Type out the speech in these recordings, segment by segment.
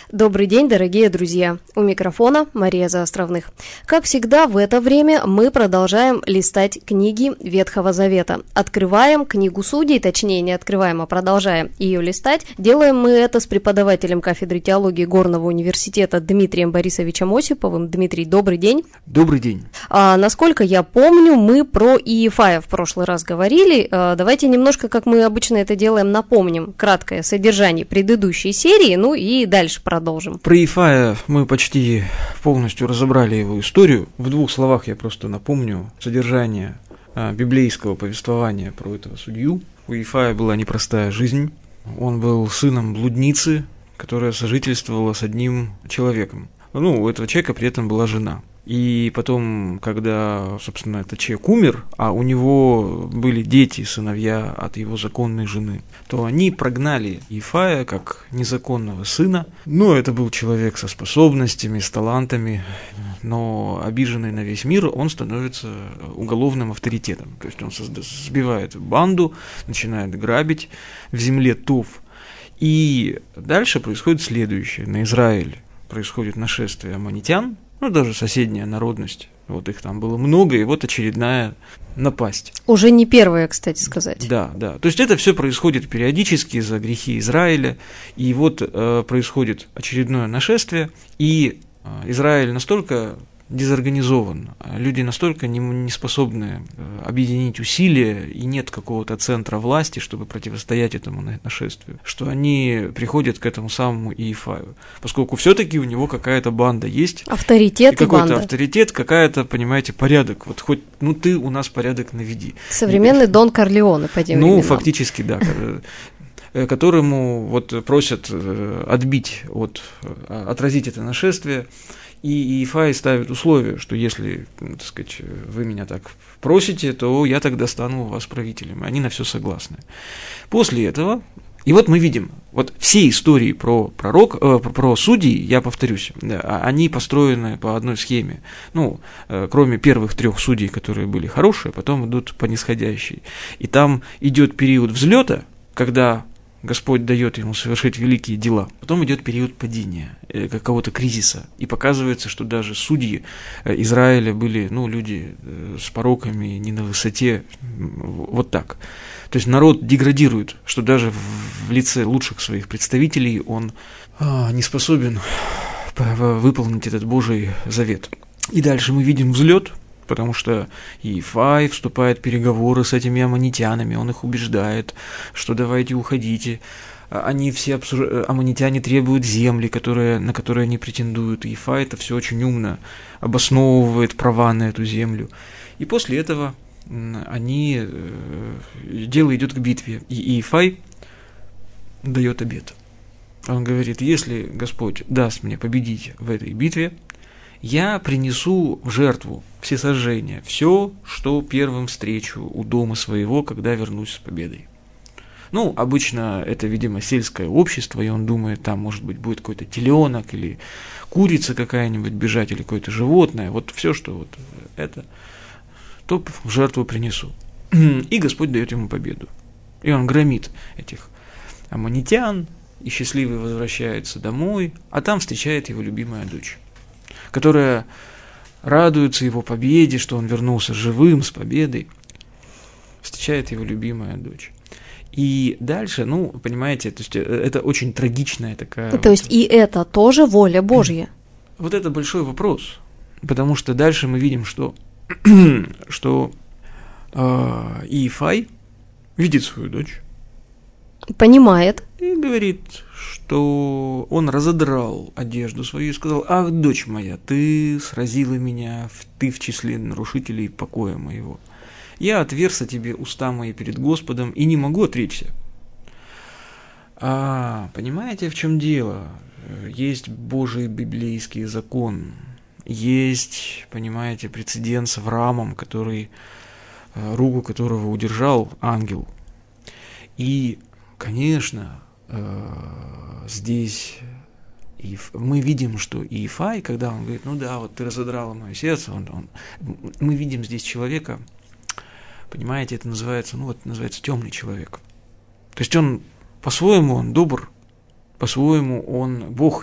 Добрый день, дорогие друзья! У микрофона Мария Заостровных. Как всегда, в это время мы продолжаем листать книги Ветхого Завета. Открываем книгу Судей, точнее не открываем, а продолжаем ее листать. Делаем мы это с преподавателем кафедры теологии Горного университета Дмитрием Борисовичем Осиповым. Дмитрий, добрый день. Добрый день. Насколько я помню, мы про Иефая в прошлый раз говорили. Давайте немножко, как мы обычно это делаем, напомним краткое содержание предыдущей серии, ну и дальше продолжим. Про Иефая мы почти полностью разобрали его историю. В двух словах я просто напомню содержание библейского повествования про этого судью. У Иефая была непростая жизнь. Он был сыном блудницы, которая сожительствовала с одним человеком. У этого человека при этом была жена. И потом, когда, собственно, этот человек умер, а у него были дети, сыновья от его законной жены, то они прогнали Иефая как незаконного сына. Это был человек со способностями, с талантами, но обиженный на весь мир, он становится уголовным авторитетом. То есть он сбивает банду, начинает грабить в земле Тов. И дальше происходит следующее. На Израиль происходит нашествие аммонитян, даже соседняя народность, их там было много, и очередная напасть. Уже не первая, кстати сказать. Да. То есть это все происходит периодически за грехи Израиля, и происходит очередное нашествие, и Израиль настолько дезорганизован, люди настолько не способны объединить усилия, и нет какого-то центра власти, чтобы противостоять этому нашествию, что они приходят к этому самому Иефаю, поскольку все-таки у него какая-то банда есть. Авторитет и какой-то банда. Авторитет, какая-то, понимаете, порядок. Хоть, ты у нас порядок наведи. Современный Дон Корлеоне, по тем временам. Фактически, да. Которому просят отразить это нашествие. И Иефай ставит условие, что если, вы меня так просите, то я тогда стану у вас правителем. Они на все согласны. После этого, и мы видим, все истории про судей, я повторюсь, они построены по одной схеме. Кроме первых 3 судей, которые были хорошие, потом идут по нисходящей. И там идет период взлета, когда Господь дает ему совершить великие дела. Потом идет период падения, какого-то кризиса. И показывается, что даже судьи Израиля были, люди с пороками, не на высоте, так. То есть народ деградирует, что даже в лице лучших своих представителей он не способен выполнить этот Божий завет. И дальше мы видим взлет, потому что Иефай вступает в переговоры с этими аммонитянами, он их убеждает, что давайте уходите. Они все аммонитяне требуют земли, на которые они претендуют. Иефай это все очень умно обосновывает права на эту землю. И после этого дело идет к битве. И Иефай дает обет. Он говорит: если Господь даст мне победить в этой битве, я принесу в жертву всесожжения, все, что первым встречу у дома своего, когда вернусь с победой. Обычно это, видимо, сельское общество, и он думает, там, может быть, будет какой-то теленок или курица какая-нибудь бежать, или какое-то животное, все, что это, то в жертву принесу. И Господь дает ему победу. И он громит этих аммонитян, и счастливый возвращается домой, а там встречает его любимая дочь, которая радуется его победе, что он вернулся живым, с победой. Встречает его любимая дочь. И дальше, понимаете, то есть это очень трагичная такая... То есть и это тоже воля Божья? Это большой вопрос, потому что дальше мы видим, что Иефай видит свою дочь. Понимает. И говорит, что он разодрал одежду свою и сказал: «Ах, дочь моя, ты сразила меня, ты в числе нарушителей покоя моего. Я отверз о тебе уста мои перед Господом и не могу отречься». Понимаете, в чем дело? Есть Божий библейский закон, есть, понимаете, прецедент с Авраамом, руку которого удержал ангел. И, конечно, здесь мы видим, что Иефай, когда он говорит: ты разодрала мое сердце, мы видим здесь человека, понимаете, это называется, называется темный человек. То есть он по-своему он добр, по-своему он Бог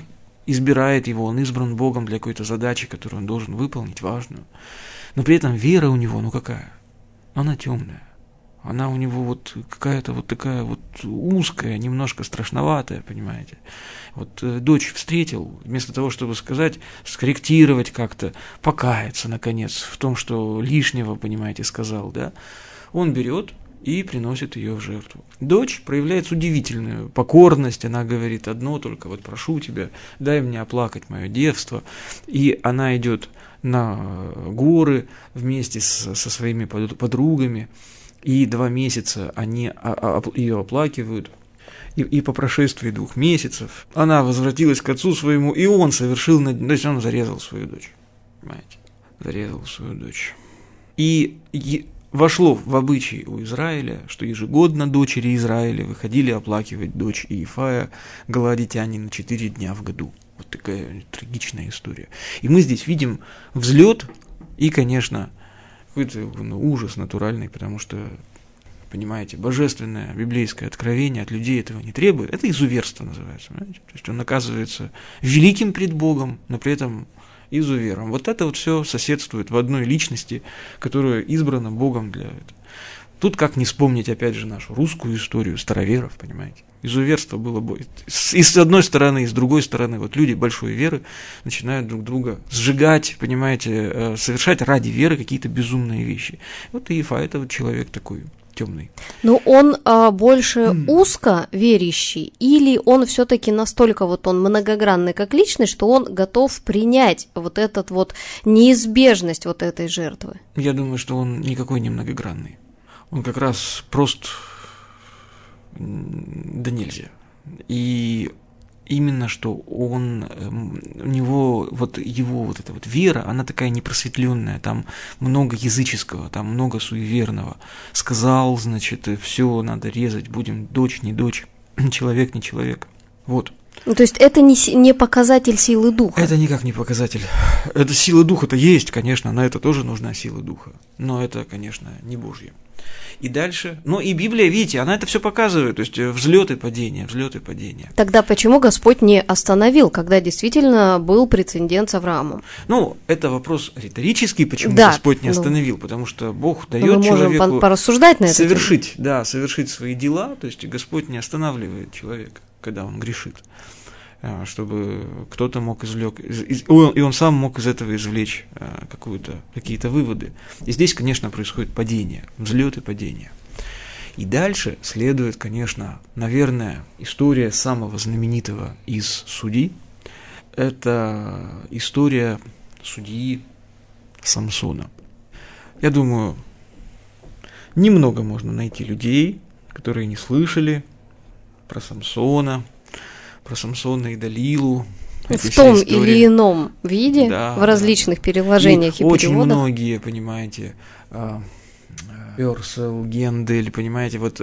избирает его, он избран Богом для какой-то задачи, которую он должен выполнить, важную. Но при этом вера у него, какая? Она темная. Она у него вот какая-то вот такая вот узкая, немножко страшноватая, понимаете. Вот дочь встретил, вместо того, чтобы сказать, скорректировать как-то, покаяться, наконец, в том, что лишнего, понимаете, сказал, да, он берет и приносит ее в жертву. Дочь проявляет удивительную покорность, она говорит одно только, вот прошу тебя, дай мне оплакать мое девство, и она идет на горы вместе со своими подругами, и 2 месяца они ее оплакивают, и по прошествии 2 месяцев она возвратилась к отцу своему, и он совершил, то есть он зарезал свою дочь, понимаете, зарезал свою дочь. И вошло в обычай у Израиля, что ежегодно дочери Израиля выходили оплакивать дочь Иефая, галаадитянина, 4 дня в году. Вот такая трагичная история. И мы здесь видим взлет и, конечно, какой-то ужас натуральный, потому что, понимаете, божественное библейское откровение от людей этого не требует. Это изуверство называется. Понимаете? То есть он оказывается великим пред Богом, но при этом изувером. Вот это вот все соседствует в одной личности, которая избрана Богом для этого. Тут как не вспомнить, опять же, нашу русскую историю староверов, понимаете. Изуверство было и с одной стороны, и с другой стороны. Вот люди большой веры начинают друг друга сжигать, понимаете, совершать ради веры какие-то безумные вещи. Вот Иефай – это вот человек такой темный. Но он больше узко верящий, или он все-таки настолько вот он многогранный как личность, что он готов принять вот этот вот неизбежность вот этой жертвы? Я думаю, что он никакой не многогранный. Он как раз прост да нельзя. И именно что у него вот его вот эта вот вера, она такая непросветленная, там много языческого, там много суеверного. Сказал, значит, все надо резать, будем дочь, не дочь, человек, не человек. Вот. Ну, то есть это не показатель силы духа? Это никак не показатель. Это сила духа-то есть, конечно, на это тоже нужна сила духа. Но это, конечно, не Божья. И дальше, и Библия, видите, она это все показывает, то есть взлет и падение, взлет и падение. Тогда почему Господь не остановил, когда действительно был прецедент с Авраамом? Это вопрос риторический, почему Господь не остановил, потому что Бог дает человеку можем порассуждать на это совершить свои дела, то есть Господь не останавливает человека, когда он грешит, чтобы кто-то мог и он сам мог из этого извлечь какие-то выводы. И здесь, конечно, происходит падение, взлет и падение. И дальше следует, конечно, наверное, история самого знаменитого из судей. Это история судьи Самсона. Я думаю, немного можно найти людей, которые не слышали про Самсона и Далилу. В том или ином виде, в различных переложениях и переводах. Очень многие, понимаете, Персел, Гендель, понимаете, вот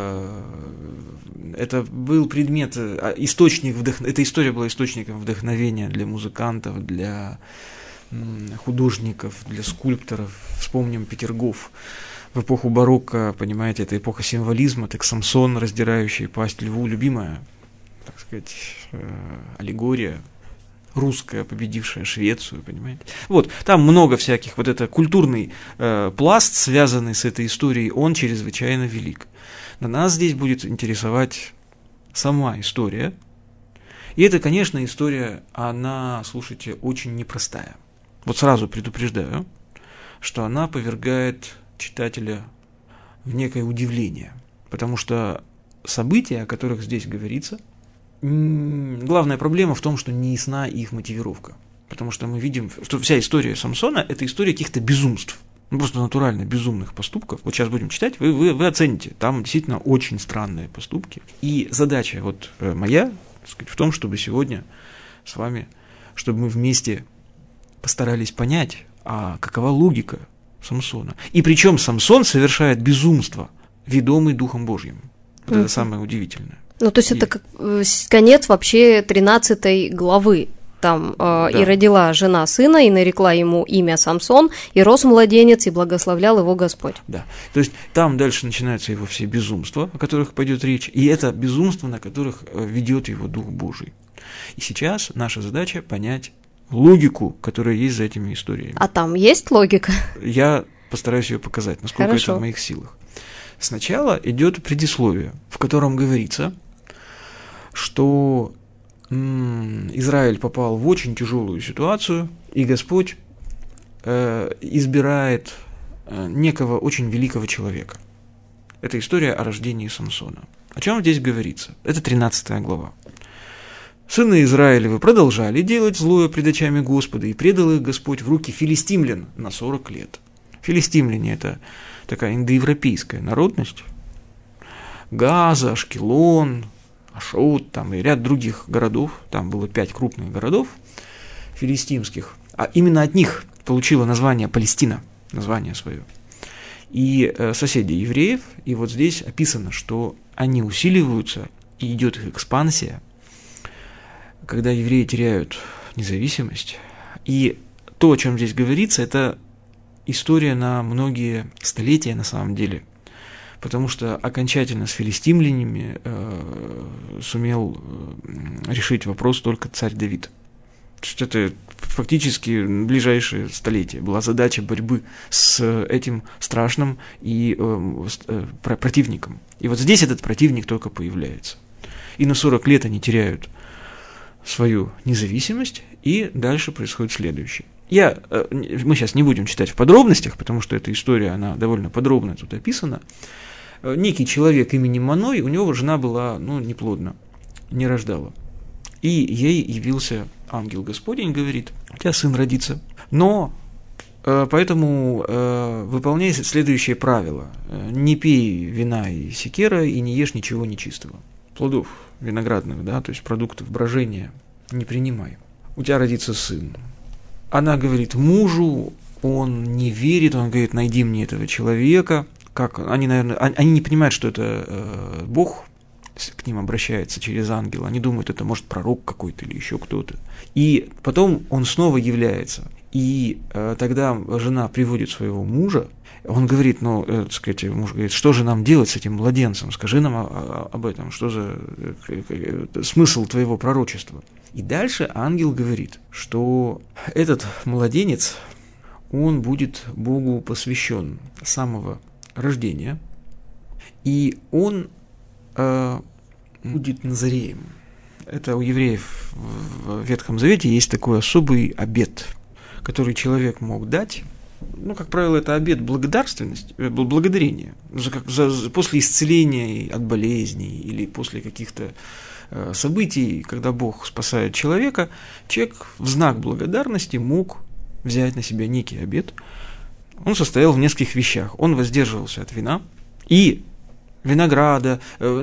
это был предмет, источник эта история была источником вдохновения для музыкантов, для художников, для скульпторов. Вспомним Петергоф. В эпоху барокко, понимаете, это эпоха символизма, так Самсон, раздирающий пасть льву, любимая, так сказать, аллегория русская, победившая Швецию, понимаете. Вот, там много всяких, вот это культурный пласт, связанный с этой историей, он чрезвычайно велик. Но нас здесь будет интересовать сама история. И это, конечно, история, она, слушайте, очень непростая. Вот сразу предупреждаю, что она повергает читателя в некое удивление, потому что события, о которых здесь говорится, главная проблема в том, что не ясна их мотивировка. Потому что мы видим, что вся история Самсона – это история каких-то безумств. Просто натурально безумных поступков. Вот сейчас будем читать, вы оцените. Там действительно очень странные поступки. И задача вот моя, так сказать, в том, чтобы сегодня с вами, чтобы мы вместе постарались понять, какова логика Самсона. И причем Самсон совершает безумство, ведомый Духом Божьим. Вот это самое удивительное. То есть это как конец вообще 13 главы. Там и родила жена сына, и нарекла ему имя Самсон, и рос младенец, и благословлял его Господь. Да, то есть там дальше начинаются его все безумства, о которых пойдет речь, и это безумство, на которых ведет его Дух Божий. И сейчас наша задача понять логику, которая есть за этими историями. А там есть логика? Я постараюсь ее показать, насколько Хорошо. это в моих силах. Сначала идет предисловие, в котором говорится, что Израиль попал в очень тяжелую ситуацию, и Господь избирает некого очень великого человека. Это история о рождении Самсона. О чем здесь говорится? Это 13 глава. «Сыны Израилевы продолжали делать злое пред очами Господа, и предал их Господь в руки филистимлян на 40 лет». Филистимляне – это такая индоевропейская народность. Газа, Ашкелон, Ашот, там и ряд других городов. Там было 5 крупных городов филистимских. А именно от них получила название Палестина, название свое. И соседи евреев, и вот здесь описано, что они усиливаются, и идет их экспансия, когда евреи теряют независимость. И то, о чем здесь говорится, это история на многие столетия на самом деле, потому что окончательно с филистимлянами сумел решить вопрос только царь Давид. То есть это фактически ближайшие столетия была задача борьбы с этим страшным и противником. И вот здесь этот противник только появляется. И на 40 лет они теряют свою независимость, и дальше происходит следующее. Мы сейчас не будем читать в подробностях, потому что эта история, она довольно подробно тут описана. Некий человек именем Маной, у него жена была, неплодна, не рождала. И ей явился ангел Господень, говорит: у тебя сын родится. Но поэтому выполняй следующее правило: не пей вина и секера, и не ешь ничего нечистого. Плодов виноградных, то есть продуктов брожения не принимай. У тебя родится сын. Она говорит мужу, он не верит, он говорит: найди мне этого человека. Как? Они не понимают, что это Бог к ним обращается через ангела. Они думают, это может пророк какой-то или еще кто-то. И потом он снова является. И тогда жена приводит своего мужа. Он говорит, муж говорит: что же нам делать с этим младенцем? Скажи нам об этом, что за смысл твоего пророчества? И дальше ангел говорит, что этот младенец, он будет Богу посвящен с самого рождения, и он будет Назареем. Это у евреев в Ветхом Завете есть такой особый обет, который человек мог дать. Как правило, это обет благодарственности, благодарения. После исцеления от болезней или после каких-то событий, когда Бог спасает человека, человек в знак благодарности мог взять на себя некий обет. Он состоял в нескольких вещах. Он воздерживался от вина и винограда,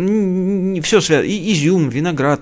все связано, и изюм, виноград,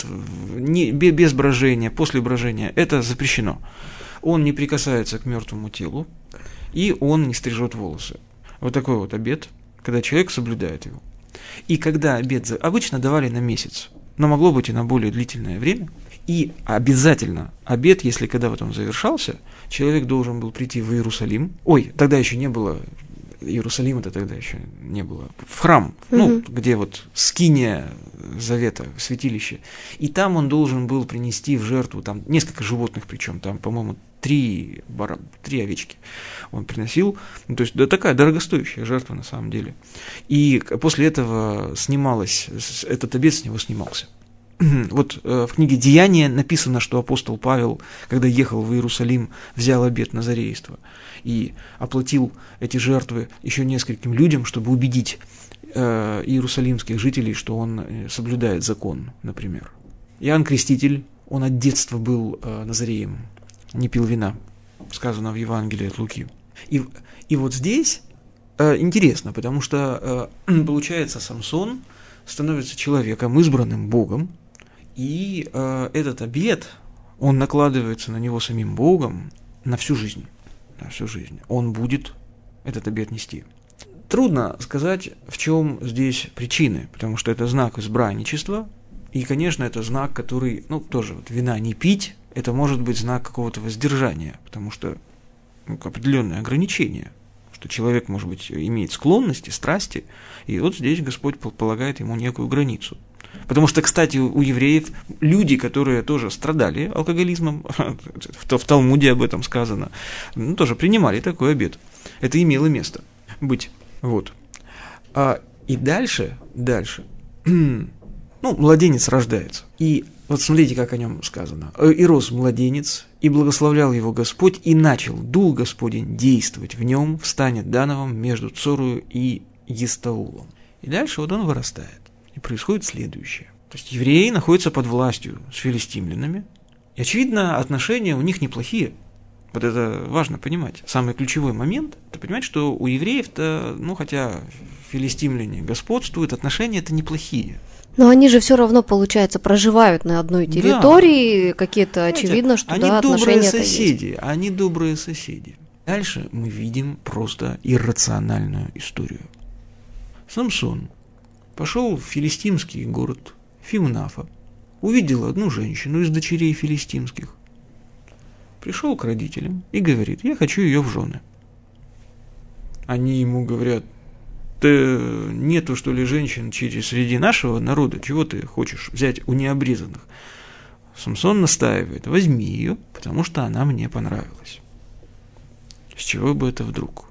без брожения, после брожения, это запрещено. Он не прикасается к мертвому телу, и он не стрижет волосы. Вот такой вот обет, когда человек соблюдает его. И когда обет обычно давали на месяц, но могло быть и на более длительное время, и обязательно обет, если когда вот он завершался, человек должен был прийти в Иерусалим. Тогда еще не было Иерусалима-то тогда еще не было. В храм, где вот скиния завета, святилище. И там он должен был принести в жертву, там несколько животных, причем там, по-моему, 3 овечки он приносил. То есть такая дорогостоящая жертва на самом деле. И после этого этот обет с него снимался. Вот в книге «Деяния» написано, что апостол Павел, когда ехал в Иерусалим, взял обет назарейства и оплатил эти жертвы еще нескольким людям, чтобы убедить иерусалимских жителей, что он соблюдает закон, например. Иоанн Креститель, он от детства был назареем, не пил вина, сказано в Евангелии от Луки. И вот здесь интересно, потому что, получается, Самсон становится человеком, избранным Богом, и этот обет, он накладывается на него самим Богом на всю жизнь. На всю жизнь. Он будет этот обет нести. Трудно сказать, в чем здесь причины, потому что это знак избранничества, и, конечно, это знак, который, тоже вот вина не пить, это может быть знак какого-то воздержания, потому что определенное ограничение, что человек, может быть, имеет склонности, страсти, и вот здесь Господь полагает ему некую границу. Потому что, кстати, у евреев люди, которые тоже страдали алкоголизмом, в Талмуде об этом сказано, тоже принимали такой обет. Это имело место быть. Вот. И дальше, младенец рождается. И вот смотрите, как о нем сказано. «И рос младенец, и благословлял его Господь, и начал Дух Господень действовать в нем, в стане Дановом между Цорою и Естаулом». И дальше вот он вырастает. И происходит следующее. То есть евреи находятся под властью с филистимлянами, и, очевидно, отношения у них неплохие. Вот это важно понимать. Самый ключевой момент – это понимать, что у евреев-то, хотя филистимляне господствуют, отношения это неплохие. Но они же все равно, получается, проживают на одной территории, какие-то, очевидно, что отношения-то есть. Они добрые соседи. Дальше мы видим просто иррациональную историю. Самсон пошел в филистимский город Фимнафа, увидел одну женщину из дочерей филистимских, пришел к родителям и говорит: я хочу ее в жены. Они ему говорят: нету, что ли, женщин среди нашего народа, чего ты хочешь взять у необрезанных? Самсон настаивает: возьми ее, потому что она мне понравилась. С чего бы это вдруг?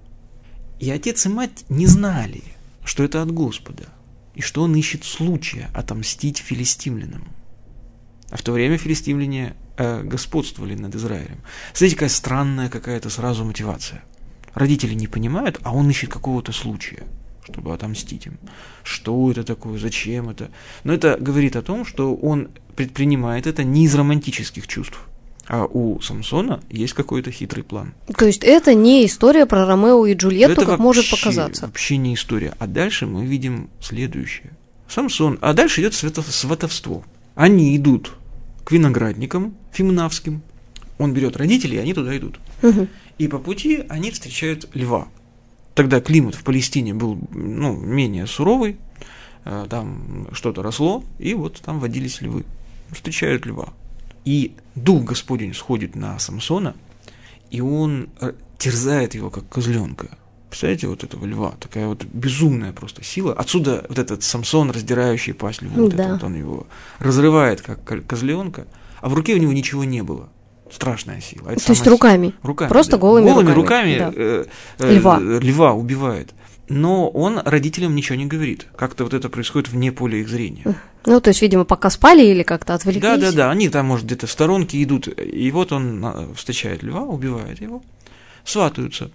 И отец и мать не знали, что это от Господа, и что он ищет случая отомстить филистимлянам. А в то время филистимляне господствовали над Израилем. Смотрите, какая странная какая-то сразу мотивация. Родители не понимают, а он ищет какого-то случая, чтобы отомстить им. Что это такое, зачем это? Но это говорит о том, что он предпринимает это не из романтических чувств, а у Самсона есть какой-то хитрый план. То есть это не история про Ромео и Джульетту, как может показаться. Вообще не история. А дальше мы видим следующее. А дальше идет сватовство. Они идут к виноградникам фимнавским. Он берет родителей, и они туда идут. Угу. И по пути они встречают льва. Тогда климат в Палестине был менее суровый, там что-то росло, и вот там водились львы. Встречают льва. И Дух Господень сходит на Самсона, и он терзает его, как козленка. Представляете, вот этого льва, такая вот безумная просто сила. Отсюда вот этот Самсон, раздирающий пасть льву, он его разрывает, как козленка, а в руке у него ничего не было. Страшная сила. То есть руками? Просто голыми руками льва убивает. Но он родителям ничего не говорит. Как-то вот это происходит вне поля их зрения. То есть, видимо, пока спали или как-то отвлеклись? Да. Они там, может, где-то в сторонке идут. И вот он встречает льва, убивает его, сватаются.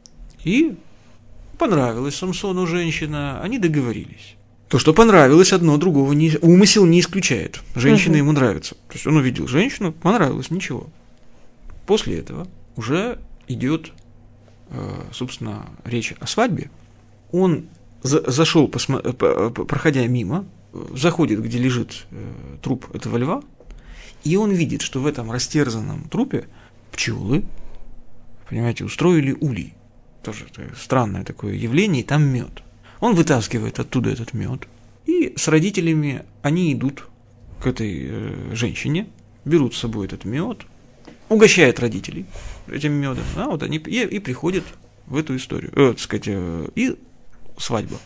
И понравилась Самсону женщина, они договорились. То, что понравилось, одно другого умысел не исключает. Женщина ему нравится. То есть он увидел женщину, понравилось, ничего. После этого уже идет, собственно, речь о свадьбе. Он зашел, проходя мимо, заходит, где лежит труп этого льва, и он видит, что в этом растерзанном трупе пчелы, понимаете, устроили улей. Тоже странное такое явление, и там мед. Он вытаскивает оттуда этот мед, и с родителями они идут к этой женщине, берут с собой этот мед, угощают родителей этим медом, они и приходят в эту историю, и свадьба.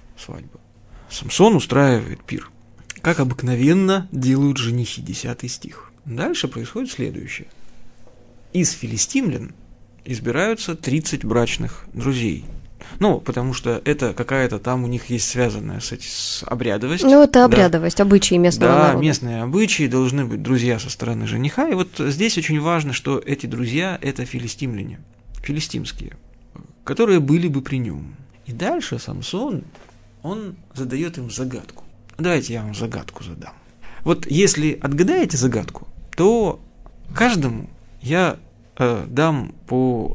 Самсон устраивает пир. Как обыкновенно делают женихи, 10 стих. Дальше происходит следующее. Из филистимлян избираются 30 брачных друзей. Потому что это какая-то там у них есть связанная с обрядовость. Это обрядовость, обычаи местного народа. Да, местные обычаи, должны быть друзья со стороны жениха. И вот здесь очень важно, что эти друзья – это филистимляне, филистимские, которые были бы при нем. И дальше Самсон, он задает им загадку. Давайте я вам загадку задам. Вот если отгадаете загадку, то каждому я дам по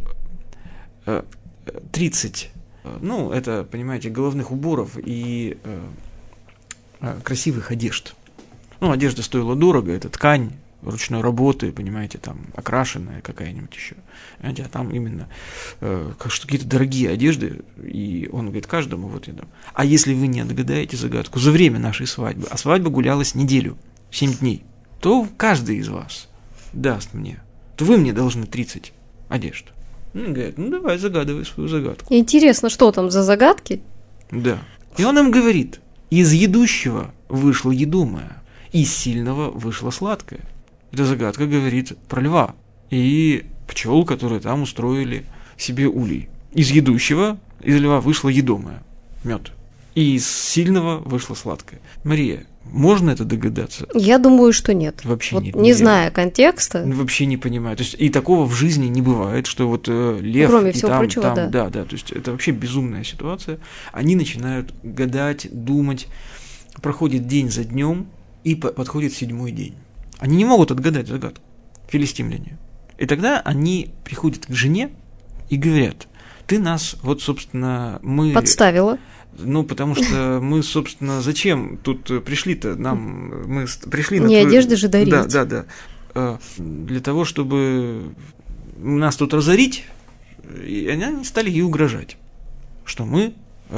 30, это, понимаете, головных уборов и красивых одежд. Одежда стоила дорого, это ткань ручной работы, понимаете, там окрашенная какая-нибудь еще. А там именно какие-то дорогие одежды, и он говорит, каждому вот я дам. А если вы не отгадаете загадку за время нашей свадьбы, а свадьба гулялась неделю, 7 дней, то каждый из вас даст мне, то вы мне должны 30 одежд. Он говорит, давай, загадывай свою загадку. Интересно, что там за загадки? Да. И он им говорит, Из едущего вышло едомое, из сильного вышло сладкое. Эта загадка говорит про льва и пчел, которые там устроили себе улей. Из едущего, из льва вышло едомое, мед. И из сильного вышло сладкое. Мария, можно это догадаться? Я думаю, что нет. Вообще вот нет. Не зная контекста. Вообще не понимаю. То есть и такого в жизни не бывает, что вот лев кроме и всего там, прочего, там, да. да. То есть это вообще безумная ситуация. Они начинают гадать, думать. Проходит день за днем, и подходит 7-й день. Они не могут отгадать загадку, филистимляне. И тогда они приходят к жене и говорят: ты нас, вот, собственно, мы... Подставила. Ну, потому что мы, собственно, зачем тут пришли-то? Мы пришли на... Не одежды же дарить. Да. Для того, чтобы нас тут разорить, и они стали ей угрожать, что мы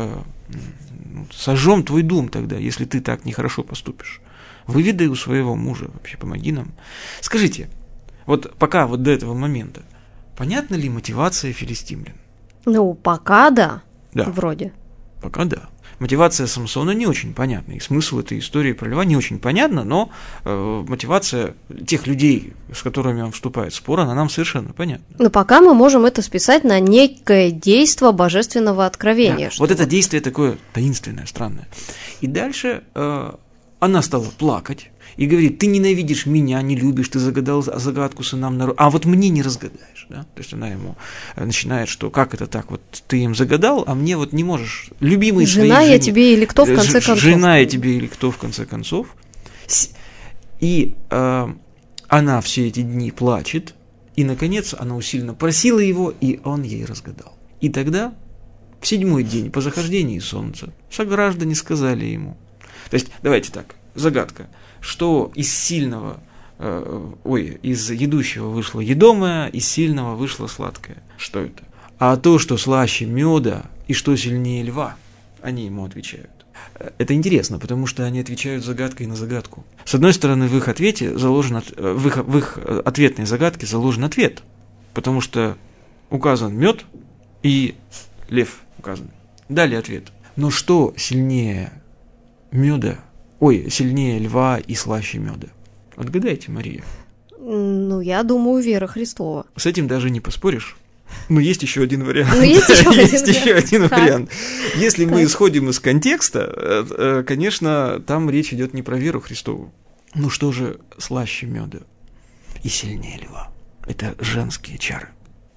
сожжем твой дом тогда, если ты так нехорошо поступишь. Выведай у своего мужа, вообще помоги нам. Скажите, вот пока вот до этого момента, понятна ли мотивация филистимлян? Ну, пока да. Вроде. Пока да. Мотивация Самсона не очень понятна, и смысл этой истории про льва не очень понятна, но мотивация тех людей, с которыми он вступает в спор, она нам совершенно понятна. Но пока мы можем это списать на некое действие божественного откровения. Да, вот это действие такое таинственное, странное. И дальше она стала плакать и говорит: ты ненавидишь меня, не любишь, ты загадал загадку сынам народа, а вот мне не разгадаешь. Да? То есть она ему начинает, что как это так, вот ты им загадал, а мне вот не можешь. Любимый жена я тебе или кто в конце концов. Жена я тебе или кто в конце концов. И она все эти дни плачет, и наконец она усиленно просила его, и он ей разгадал. И тогда в 7-й день по захождении солнца сограждане сказали ему. То есть, давайте так, загадка, что из сильного, из едущего вышло едомое, из сильного вышло сладкое. Что это? А то, что слаще меда и что сильнее льва, они ему отвечают. Это интересно, потому что они отвечают загадкой на загадку. С одной стороны, в их ответе заложен, в их ответной загадке заложен ответ, потому что указан мед и лев указан. Далее ответ. Но что сильнее меда, сильнее льва и слаще меда? Отгадайте, Мария. Ну, я думаю, вера Христова. С этим даже не поспоришь. Но есть еще один вариант. Есть еще один вариант. Если мы исходим из контекста, конечно, там речь идет не про веру Христову. Ну что же слаще меда и сильнее льва? Это женские чары.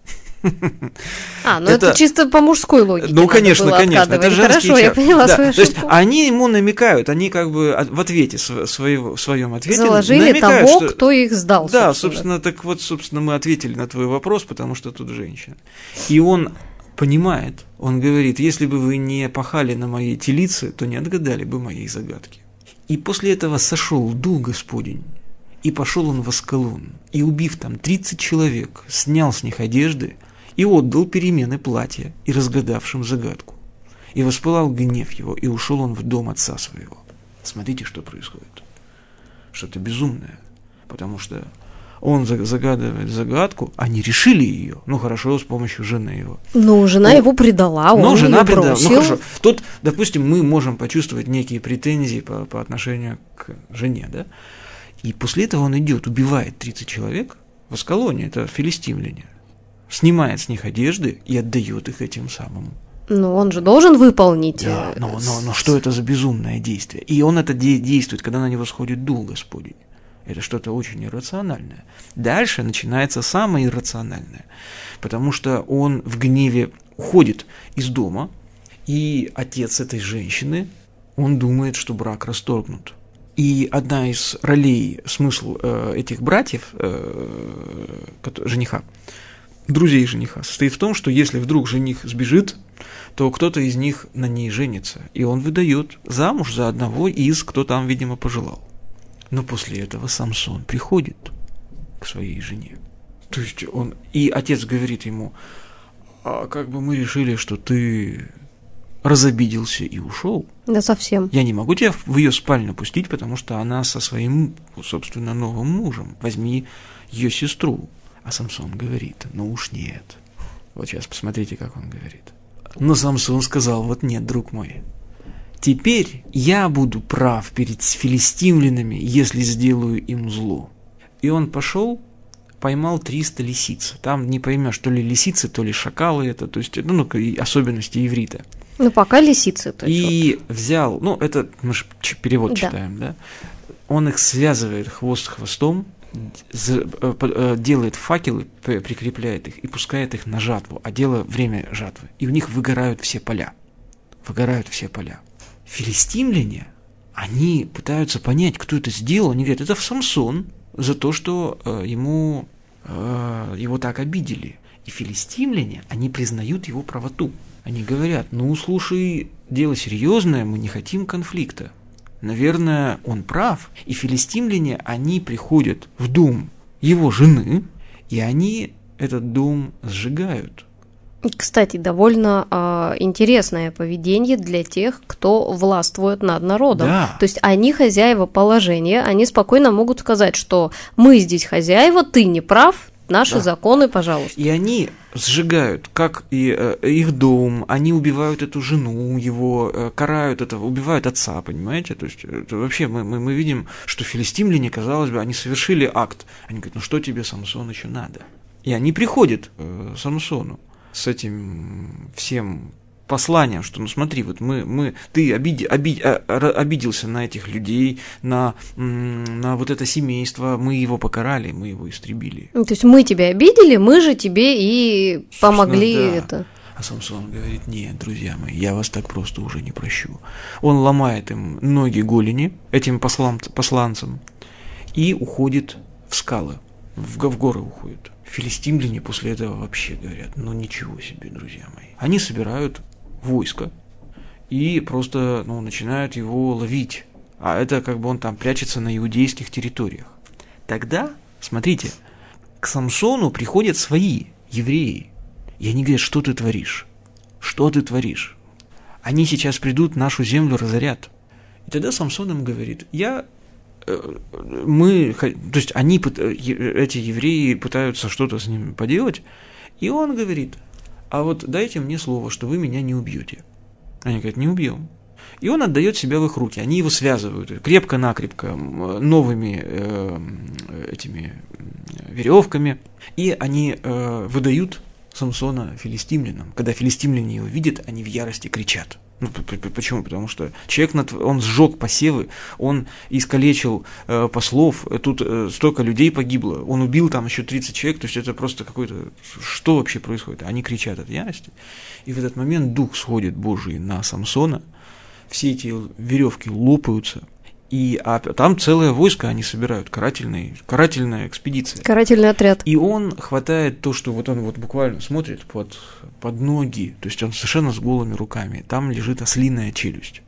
Это чисто по мужской логике. Ну, конечно. Это женские чары. Я поняла свою шутку. То есть они ему намекают, они как бы в ответе, в своем ответе заложили намекают, того, кто их сдал. Да, собственно, мы ответили на твой вопрос, потому что тут женщина. И он понимает, он говорит: если бы вы не пахали на моей телице, то не отгадали бы моей загадки. И после этого сошел дух Господень, и пошел он в Аскалон, и, убив там 30 человек, снял с них одежды и отдал перемены платья и разгадавшим загадку. И воспылал гнев его, и ушел он в дом отца своего. Смотрите, что происходит. Что-то безумное. Потому что он загадывает загадку, они решили ее. Ну, хорошо, с помощью жены его. Ну, жена его предала, он жена ее предала. бросил. Ну, хорошо. Тут, допустим, мы можем почувствовать некие претензии по отношению к жене, да? И после этого он идет, убивает 30 человек в Аскалоне, это филистимляне, снимает с них одежды и отдает их этим самым. Ну, он же должен выполнить. Да, но что это за безумное действие? И он это действует, когда на него сходит дух Господень. Это что-то очень иррациональное. Дальше начинается самое иррациональное, потому что он в гневе уходит из дома, и отец этой женщины, он думает, что брак расторгнут. И одна из ролей, смысл этих братьев, жениха, друзей жениха, состоит в том, что если вдруг жених сбежит, то кто-то из них на ней женится, и он выдает замуж за одного из, кто там, видимо, пожелал. Но после этого Самсон приходит к своей жене. То есть и отец говорит ему: а как бы мы решили, что ты разобиделся и ушел. Да, совсем. Я не могу тебя в ее спальню пустить, потому что она со своим, собственно, новым мужем. Возьми ее сестру. А Самсон говорит: ну уж нет. Вот сейчас посмотрите, как он говорит. Но Самсон сказал: вот нет, друг мой, Теперь я буду прав перед филистимлянами, если сделаю им зло. И он пошел, поймал 300 лисиц. Там не поймешь, то ли лисицы, то ли шакалы это, то есть, особенности иврита. Пока лисицы. То есть и взял, это мы же перевод читаем, да? Он их связывает хвост хвостом, делает факелы, прикрепляет их и пускает их на жатву, а дело время жатвы. И у них выгорают все поля. Филистимляне, они пытаются понять, кто это сделал. Они говорят, это Самсон за то, что его так обидели. И филистимляне, они признают его правоту. Они говорят, слушай, дело серьезное, мы не хотим конфликта. Наверное, он прав. И филистимляне, они приходят в дом его жены, и они этот дом сжигают. Кстати, довольно интересное поведение для тех, кто властвует над народом. Да. То есть они хозяева положения, они спокойно могут сказать, что мы здесь хозяева, ты не прав, наши законы, пожалуйста. И они сжигают, как и их дом, они убивают эту жену, его карают этого, убивают отца, понимаете? То есть это вообще мы видим, что филистимляне, казалось бы, они совершили акт. Они говорят, что тебе, Самсон, еще надо? И они приходят к Самсону с этим всем посланием, что, смотри, вот ты обиделся на этих людей, на вот это семейство, мы его покарали, мы его истребили. То есть мы тебя обидели, мы же тебе и помогли это. А Самсон говорит, нет, друзья мои, я вас так просто уже не прощу. Он ломает им ноги, голени, этим посланцам, и уходит в скалы, в горы уходит. Филистимляне после этого вообще говорят, ничего себе, друзья мои. Они собирают войско и просто начинают его ловить. А это он там прячется на иудейских территориях. Тогда, смотрите, к Самсону приходят свои евреи. И они говорят, что ты творишь? Что ты творишь? Они сейчас придут, нашу землю разорят. И тогда Самсон им говорит, то есть эти евреи пытаются что-то с ним поделать, и он говорит, а вот дайте мне слово, что вы меня не убьете. Они говорят, не убьем. И он отдает себя в их руки, они его связывают крепко-накрепко новыми этими веревками, и они выдают Самсона филистимлянам. Когда филистимляне его видят, они в ярости кричат. Почему? Потому что человек, он сжег посевы, он искалечил послов, тут столько людей погибло, он убил там еще 30 человек, то есть это просто какой-то... Что вообще происходит? Они кричат от ярости, и в этот момент дух сходит Божий на Самсона, все эти веревки лопаются, а там целое войско они собирают, карательная экспедиция. Карательный отряд. И он хватает то, что он буквально смотрит под ноги, то есть он совершенно с голыми руками. Там лежит ослиная челюсть.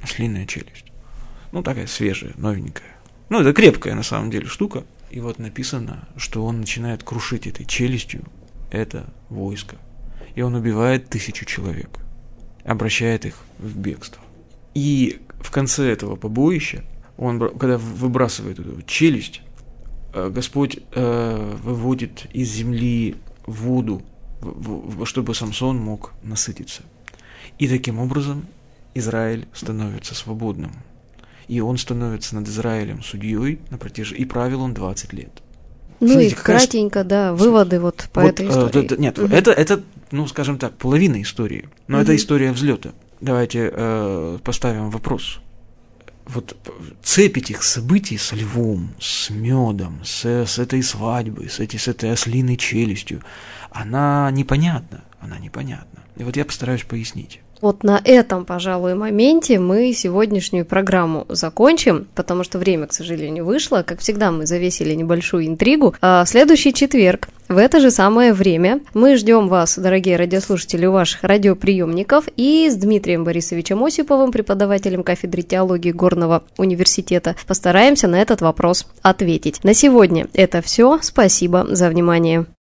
Такая свежая, новенькая. Это крепкая на самом деле штука. И написано, что он начинает крушить этой челюстью это войско. И он убивает 1000 человек, обращает их в бегство. И в конце этого побоища, когда выбрасывает эту челюсть, Господь выводит из земли воду, чтобы Самсон мог насытиться. И таким образом Израиль становится свободным. И он становится над Израилем судьей и правил он 20 лет. Смотрите, кратенько, выводы по этой истории. Нет, это, скажем так, половина истории. Но это история взлета. Давайте поставим вопрос. Цепь этих событий со львом, с медом, с этой свадьбой, с этой ослиной челюстью, она непонятна. И я постараюсь пояснить. На этом, пожалуй, моменте мы сегодняшнюю программу закончим, потому что время, к сожалению, вышло. Как всегда, мы завесили небольшую интригу. В следующий четверг, в это же самое время, мы ждем вас, дорогие радиослушатели, у ваших радиоприемников, и с Дмитрием Борисовичем Осиповым, преподавателем кафедры теологии Горного университета, постараемся на этот вопрос ответить. На сегодня это все. Спасибо за внимание.